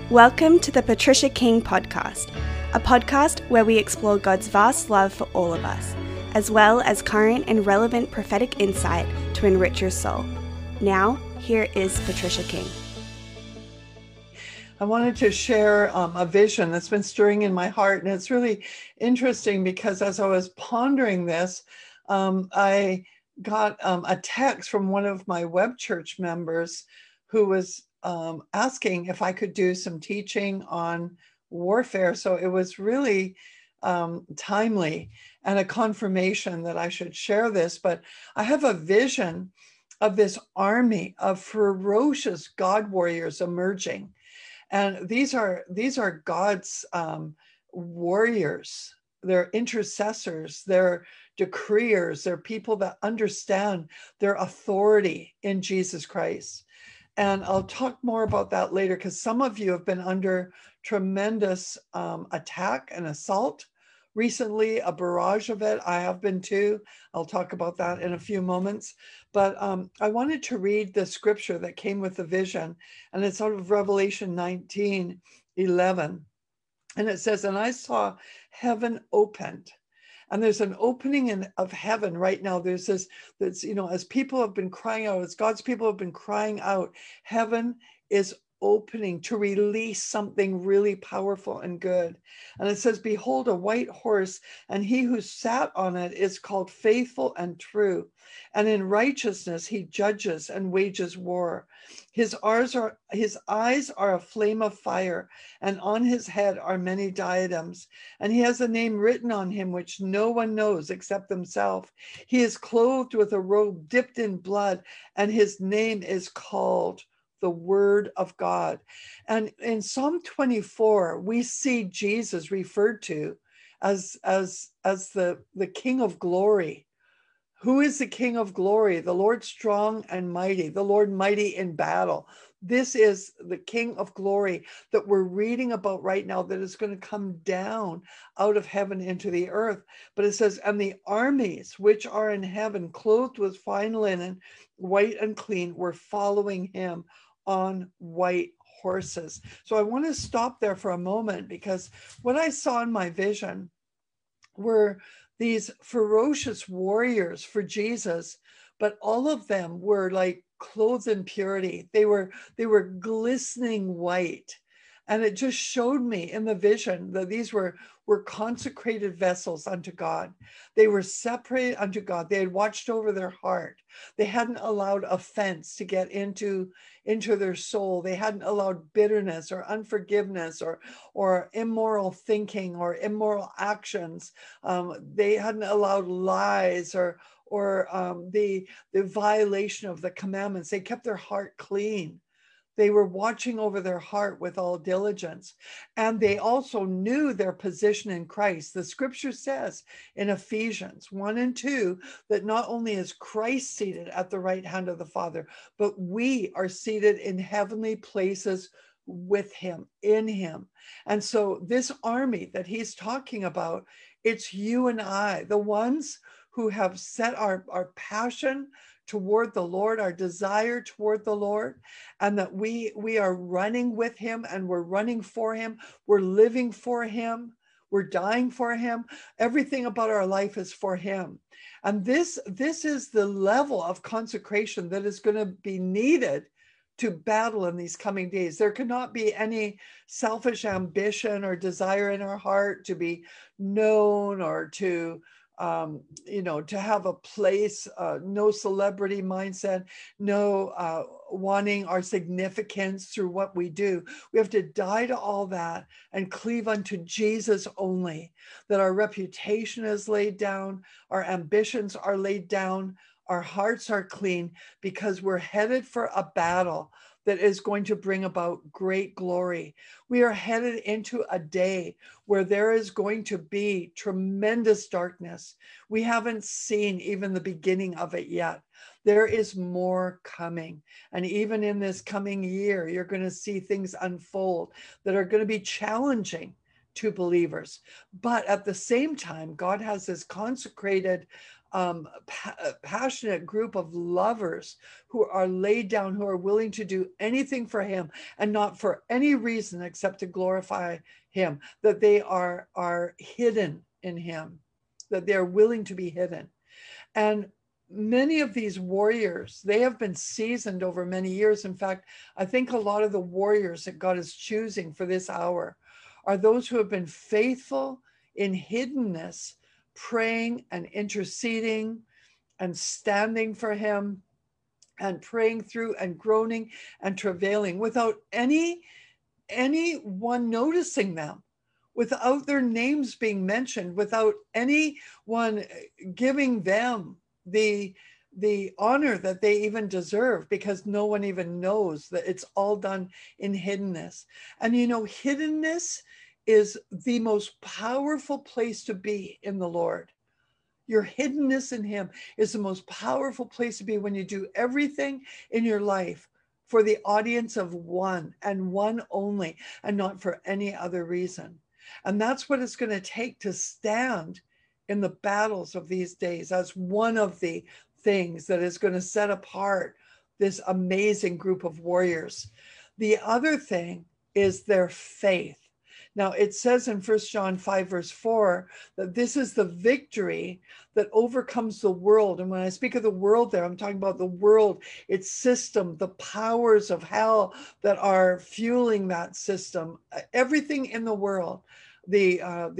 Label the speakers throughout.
Speaker 1: Welcome to the Patricia King Podcast, a podcast where we explore God's vast love for all of us, as well as current and relevant prophetic insight to enrich your soul. Now, here is Patricia King.
Speaker 2: I wanted to share a vision that's been stirring in my heart, and it's really interesting because as I was pondering this, I got a text from one of my web church members who was asking if I could do some teaching on warfare. So it was really timely and a confirmation that I should share this. But I have a vision of this army of ferocious God warriors emerging. And these are God's warriors. They're intercessors. They're decreers. They're people that understand their authority in Jesus Christ. And I'll talk more about that later because some of you have been under tremendous attack and assault recently, a barrage of it. I have been too. I'll talk about that in a few moments. But I wanted to read the scripture that came with the vision, and it's out of Revelation 19:11. And it says, "And I saw heaven opened." And there's an opening of heaven right now. There's this, as people have been crying out, as God's people have been crying out, heaven is opening to release something really powerful and good. And it says, "Behold, a white horse, and he who sat on it is called Faithful and True. And in righteousness he judges and wages war. His eyes are a flame of fire, and on his head are many diadems. And he has a name written on him which no one knows except himself. He is clothed with a robe dipped in blood, and his name is called the Word of God." And in Psalm 24, we see Jesus referred to as the King of Glory. Who is the King of Glory? The Lord strong and mighty, the Lord mighty in battle. This is the King of Glory that we're reading about right now, that is going to come down out of heaven into the earth. But it says, "And the armies which are in heaven, clothed with fine linen, white and clean, were following him on white horses." So I want to stop there for a moment, because what I saw in my vision were these ferocious warriors for Jesus, but all of them were like clothed in purity. They were glistening white. And it just showed me in the vision that these were consecrated vessels unto God. They were separated unto God. They had watched over their heart. They hadn't allowed offense to get into their soul. They hadn't allowed bitterness or unforgiveness or immoral thinking or immoral actions. They hadn't allowed lies or the violation of the commandments. They kept their heart clean. They were watching over their heart with all diligence. And they also knew their position in Christ. The scripture says in Ephesians 1 and 2 that not only is Christ seated at the right hand of the Father, but we are seated in heavenly places with him, in him. And so this army that he's talking about, it's you and I, the ones who have set our passion toward the Lord, our desire toward the Lord, and that we are running with him, and we're running for him. We're living for him. We're dying for him. Everything about our life is for him. And this is the level of consecration that is going to be needed to battle in these coming days. There cannot be any selfish ambition or desire in our heart to be known or to have a place, no celebrity mindset, no wanting our significance through what we do. We have to die to all that and cleave unto Jesus only, that our reputation is laid down, our ambitions are laid down, our hearts are clean, because we're headed for a battle that is going to bring about great glory. We are headed into a day where there is going to be tremendous darkness. We haven't seen even the beginning of it yet. There is more coming. And even in this coming year, you're going to see things unfold that are going to be challenging to believers. But at the same time, God has this consecrated passionate group of lovers who are laid down, who are willing to do anything for him and not for any reason except to glorify him, that they are hidden in him, that they're willing to be hidden. And many of these warriors, they have been seasoned over many years. In fact, I think a lot of the warriors that God is choosing for this hour are those who have been faithful in hiddenness, praying and interceding and standing for him and praying through and groaning and travailing without anyone noticing them, without their names being mentioned, without anyone giving them the honor that they even deserve, because no one even knows that it's all done in hiddenness. And you know, hiddenness is the most powerful place to be in the Lord. Your hiddenness in him is the most powerful place to be when you do everything in your life for the audience of one and one only, and not for any other reason. And that's what it's going to take to stand in the battles of these days. That's one of the things that is going to set apart this amazing group of warriors. The other thing is their faith. Now, it says in 1 John 5, verse 4, that this is the victory that overcomes the world. And when I speak of the world there, I'm talking about the world, its system, the powers of hell that are fueling that system, everything in the world. The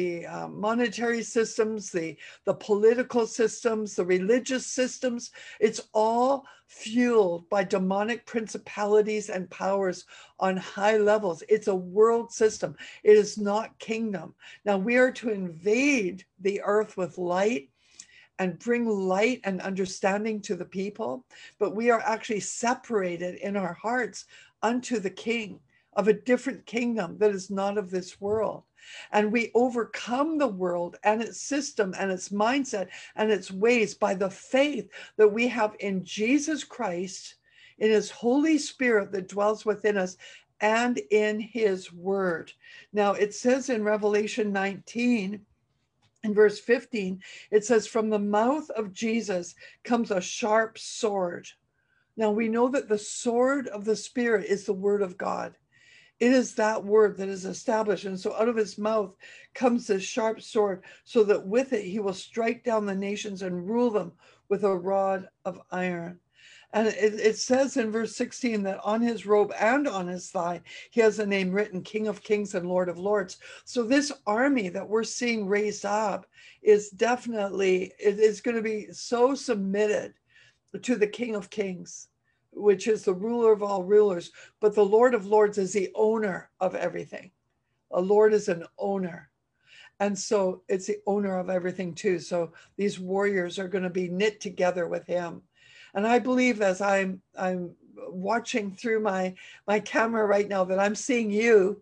Speaker 2: monetary systems, the political systems, the religious systems, it's all fueled by demonic principalities and powers on high levels. It's a world system. It is not kingdom. Now we are to invade the earth with light and bring light and understanding to the people, but we are actually separated in our hearts unto the King of a different kingdom that is not of this world. And we overcome the world and its system and its mindset and its ways by the faith that we have in Jesus Christ, in his Holy Spirit that dwells within us, and in his word. Now it says in Revelation 19, in verse 15, it says, from the mouth of Jesus comes a sharp sword. Now we know that the sword of the Spirit is the word of God. It is that word that is established. And so out of his mouth comes this sharp sword, so that with it he will strike down the nations and rule them with a rod of iron. And it says in verse 16 that on his robe and on his thigh, he has a name written, King of Kings and Lord of Lords. So this army that we're seeing raised up is definitely, it is going to be so submitted to the King of Kings, which is the ruler of all rulers, but the Lord of Lords is the owner of everything. A Lord is an owner. And so it's the owner of everything too. So these warriors are going to be knit together with him. And I believe, as I'm watching through my camera right now, that I'm seeing you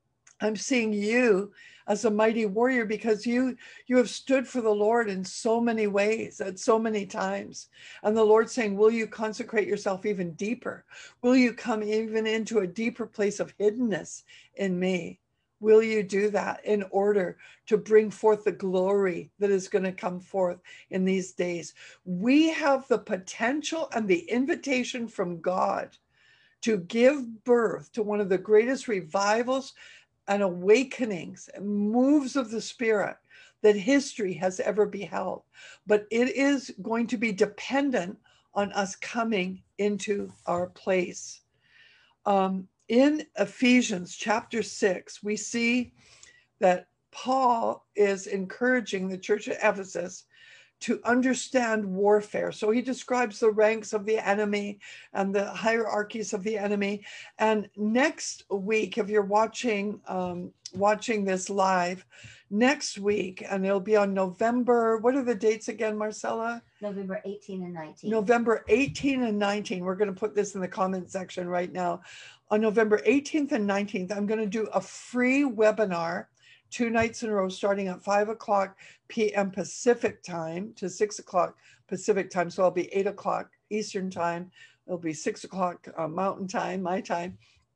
Speaker 2: as a mighty warrior, because you have stood for the Lord in so many ways at so many times. And the Lord's saying, will you consecrate yourself even deeper? Will you come even into a deeper place of hiddenness in me? Will you do that in order to bring forth the glory that is going to come forth in these days? We have the potential and the invitation from God to give birth to one of the greatest revivals and awakenings and moves of the Spirit that history has ever beheld. But it is going to be dependent on us coming into our place. In Ephesians chapter 6, we see that Paul is encouraging the church at Ephesus to understand warfare. So he describes the ranks of the enemy and the hierarchies of the enemy. And next week, if you're watching this live, next week, and it'll be on November, what are the dates again, Marcella?
Speaker 3: November 18 and 19.
Speaker 2: November 18 and 19. We're going to put this in the comment section right now. On November 18th and 19th, I'm going to do a free webinar 2 nights in a row, starting at 5 o'clock p.m. Pacific time to 6 o'clock Pacific time. So I'll be 8 o'clock Eastern time. It'll be 6 o'clock Mountain time, my time.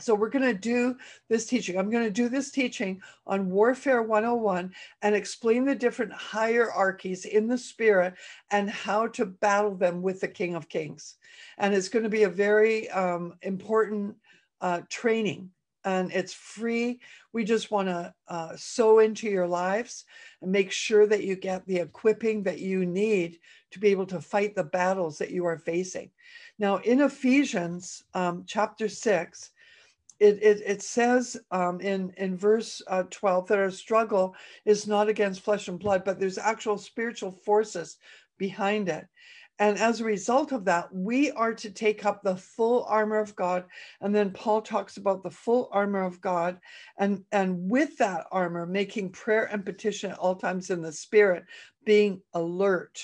Speaker 2: So we're going to do this teaching. I'm going to do this teaching on Warfare 101 and explain the different hierarchies in the spirit and how to battle them with the King of Kings. And it's going to be a very important training, and it's free. We just want to sow into your lives and make sure that you get the equipping that you need to be able to fight the battles that you are facing. Now, in Ephesians chapter 6, it says in verse 12 that our struggle is not against flesh and blood, but there's actual spiritual forces behind it. And as a result of that, we are to take up the full armor of God. And then Paul talks about the full armor of God. And with that armor, making prayer and petition at all times in the spirit, being alert,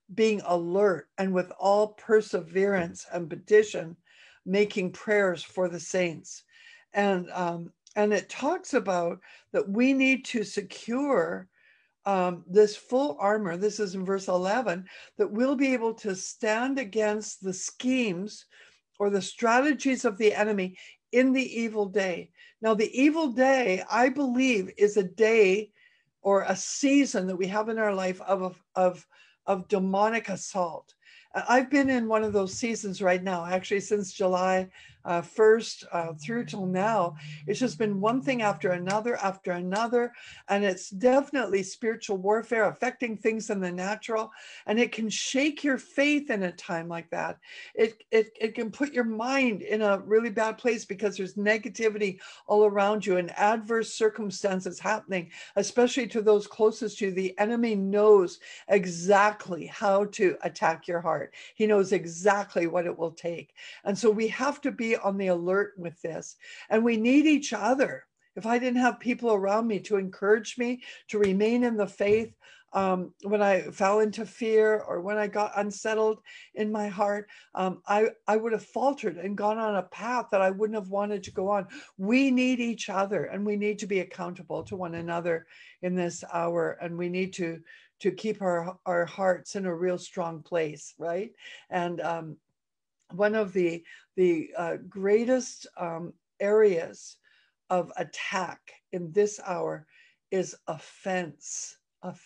Speaker 2: and with all perseverance and petition, making prayers for the saints. And it talks about that we need to secure this full armor. This is in verse 11, that we'll be able to stand against the schemes or the strategies of the enemy in the evil day. Now, the evil day, I believe, is a day or a season that we have in our life of demonic assault. I've been in one of those seasons right now, actually, since July 1st through till now. It's just been one thing after another, and it's definitely spiritual warfare affecting things in the natural, and it can shake your faith in a time like that. It can put your mind in a really bad place because there's negativity all around you and adverse circumstances happening, especially to those closest to you. The enemy knows exactly how to attack your heart. He knows exactly what it will take. And so we have to be on the alert with this, and we need each other. If I didn't have people around me to encourage me to remain in the faith when I fell into fear or when I got unsettled in my heart, I would have faltered and gone on a path that I wouldn't have wanted to go on. We need each other, and we need to be accountable to one another in this hour, and we need to keep our hearts in a real strong place, right? And one of the greatest areas of attack in this hour is offense,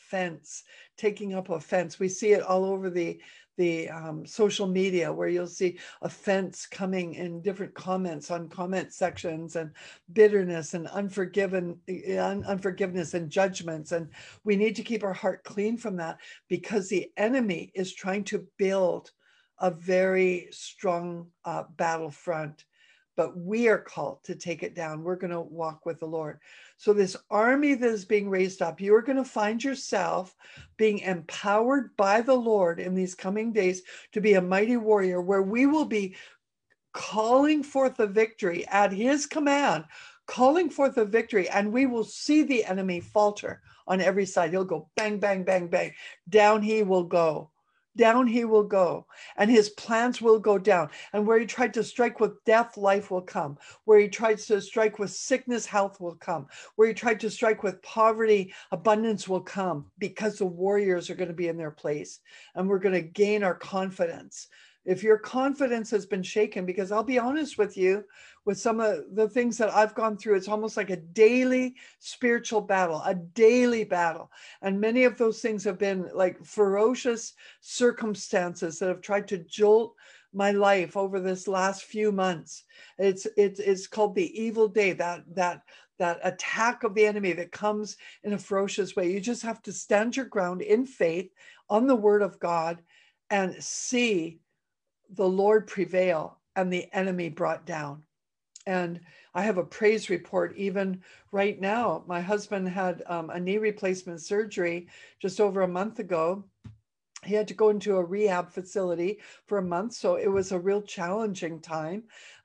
Speaker 2: taking up offense. We see it all over the social media, where you'll see offense coming in different comments on comment sections, and bitterness and unforgiveness and judgments. And we need to keep our heart clean from that, because the enemy is trying to build a very strong battlefront, but we are called to take it down. We're going to walk with the Lord. So this army that is being raised up, you are going to find yourself being empowered by the Lord in these coming days to be a mighty warrior, where we will be calling forth the victory at his command, calling forth the victory, and we will see the enemy falter on every side. He'll go bang, bang, bang, bang. Down he will go. Down he will go, and his plans will go down. And where he tried to strike with death, life will come. Where he tried to strike with sickness, health will come. Where he tried to strike with poverty, abundance will come, because the warriors are going to be in their place, and we're going to gain our confidence. If your confidence has been shaken, because I'll be honest with you, with some of the things that I've gone through, it's almost like a daily spiritual battle, a daily battle. And many of those things have been like ferocious circumstances that have tried to jolt my life over this last few months. It's called the evil day, that attack of the enemy that comes in a ferocious way. You just have to stand your ground in faith on the word of God and see the Lord prevail and the enemy brought down. And I have a praise report even right now. My husband had a knee replacement surgery just over a month ago. He had to go into a rehab facility for a month, so it was a real challenging time.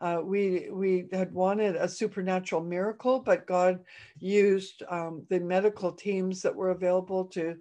Speaker 2: We had wanted a supernatural miracle, but God used the medical teams that were available to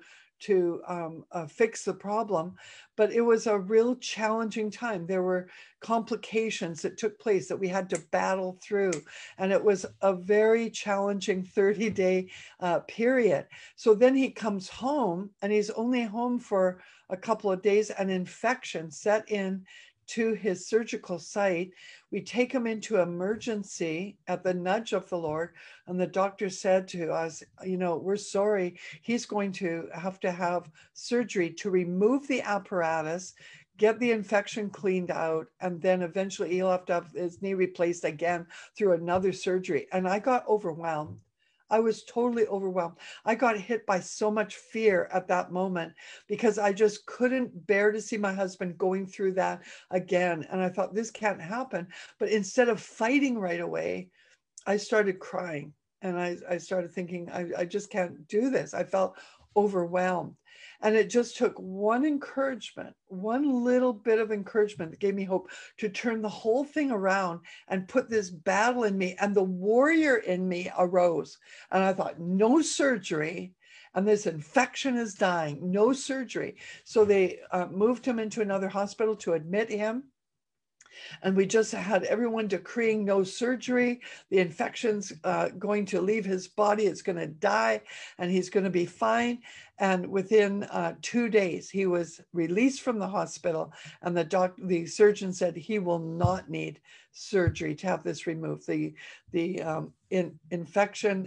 Speaker 2: fix the problem. But it was a real challenging time. There were complications that took place that we had to battle through. And it was a very challenging 30-day period. So then he comes home, and he's only home for a couple of days. An infection set in to his surgical site. We take him into emergency at the nudge of the Lord. And the doctor said to us, we're sorry, he's going to have surgery to remove the apparatus, get the infection cleaned out, and then eventually he'll have to have his knee replaced again through another surgery. And I got overwhelmed. I was totally overwhelmed. I got hit by so much fear at that moment because I just couldn't bear to see my husband going through that again. And I thought, this can't happen. But instead of fighting right away, I started crying. And I started thinking, I just can't do this. I felt overwhelmed. And it just took one encouragement, one little bit of encouragement that gave me hope to turn the whole thing around and put this battle in me. And the warrior in me arose. And I thought, no surgery. And this infection is dying, no surgery. So they moved him into another hospital to admit him. And we just had everyone decreeing no surgery. The infection's going to leave his body. It's going to die and he's going to be fine. And within 2 days, he was released from the hospital. And the surgeon said he will not need surgery to have this removed. The infection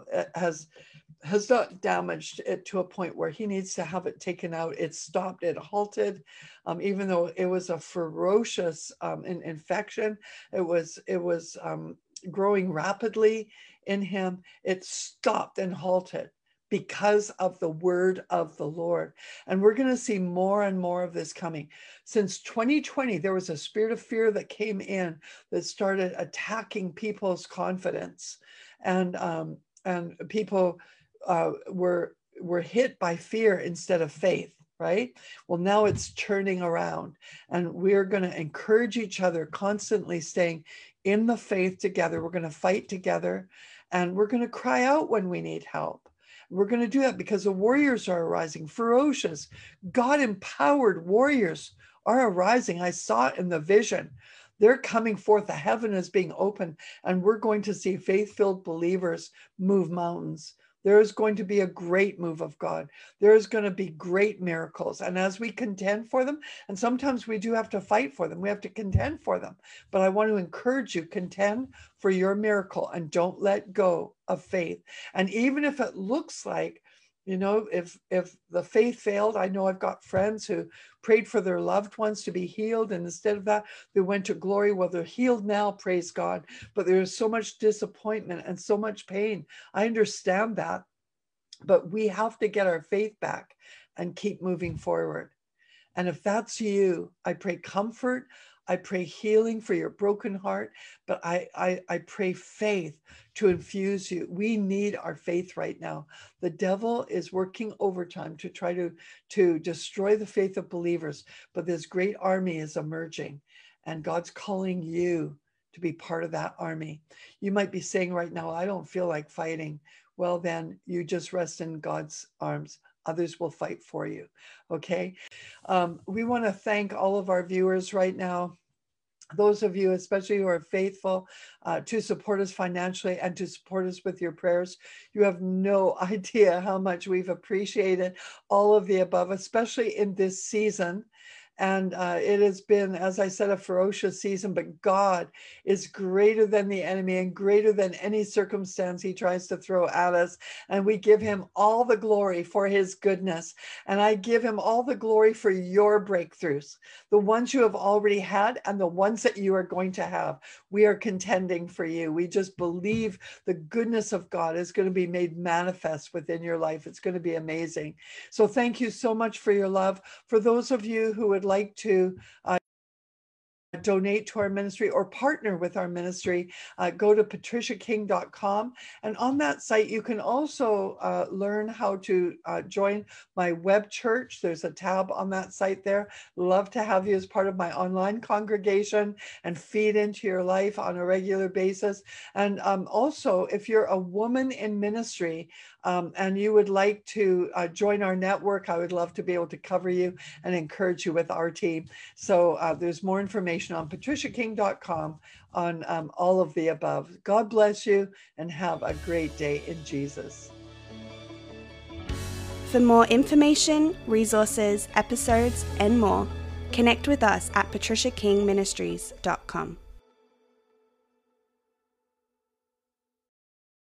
Speaker 2: has not damaged it to a point where he needs to have it taken out. It stopped, it halted, even though it was a ferocious infection. It was growing rapidly in him. It stopped and halted because of the word of the Lord. And we're going to see more and more of this coming. Since 2020, there was a spirit of fear that came in that started attacking people's confidence. And people were hit by fear instead of faith, right? Well, now it's turning around, and we're going to encourage each other, constantly staying in the faith together. We're going to fight together, and we're going to cry out when we need help. We're going to do that because the warriors are arising, ferocious, God-empowered warriors are arising. I saw it in the vision. They're coming forth. The heaven is being opened, and we're going to see faith-filled believers move mountains. There is going to be a great move of God. There is going to be great miracles. And as we contend for them, and sometimes we do have to fight for them, we have to contend for them. But I want to encourage you, contend for your miracle and don't let go of faith. And even if it looks like, if the faith failed, I know I've got friends who prayed for their loved ones to be healed, and instead of that, they went to glory. Well, they're healed now, praise God. But there's so much disappointment and so much pain. I understand that, but we have to get our faith back and keep moving forward. And if that's you, I pray comfort. I pray healing for your broken heart, but I pray faith to infuse you. We need our faith right now. The devil is working overtime to try to destroy the faith of believers, but this great army is emerging, and God's calling you to be part of that army. You might be saying right now, I don't feel like fighting. Well, then you just rest in God's arms. Others will fight for you. Okay. We want to thank all of our viewers right now. Those of you, especially who are faithful to support us financially and to support us with your prayers. You have no idea how much we've appreciated all of the above, especially in this season. And it has been, as I said, a ferocious season, but God is greater than the enemy and greater than any circumstance he tries to throw at us. And we give him all the glory for his goodness. And I give him all the glory for your breakthroughs, the ones you have already had and the ones that you are going to have. We are contending for you. We just believe the goodness of God is going to be made manifest within your life. It's going to be amazing. So thank you so much for your love. For those of you who would like to donate to our ministry or partner with our ministry, go to patriciaking.com. And on that site, you can also learn how to join my web church. There's a tab on that site there. Love to have you as part of my online congregation and feed into your life on a regular basis. And also, if you're a woman in ministry and you would like to join our network, I would love to be able to cover you and encourage you with our team. So there's more information on patriciaking.com on all of the above. God bless you and have a great day in Jesus.
Speaker 1: For more information, resources, episodes, and more, Connect with us at patriciakingministries.com.